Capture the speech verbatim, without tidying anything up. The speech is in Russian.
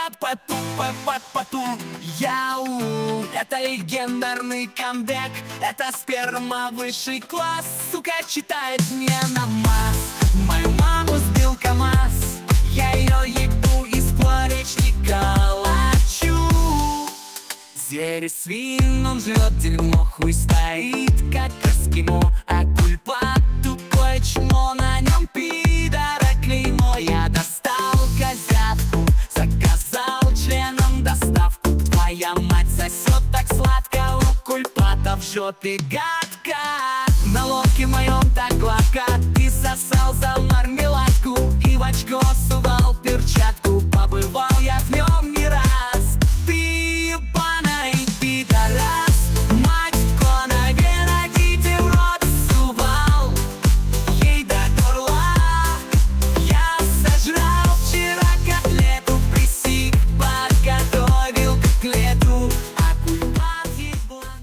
пату пат пату Яу, это легендарный камбэк, это сперма высший класс. Сука читает мне намаз. Мою маму сбил КамАЗ, я ее ебу из скворечника лачу. Зверь свин, он жрет дерьмо, хуй стоит, как эскимо. А кульпа тупое чмо, на нем пидора клеймо. Я достал козявку, заказал членом доставку. Твоя мать сосет так сладко, у кульпата в жопе гадко. На лодке моем так гладко, ты сосал за мармеладку и в очко сувал перчатку. Побывал я в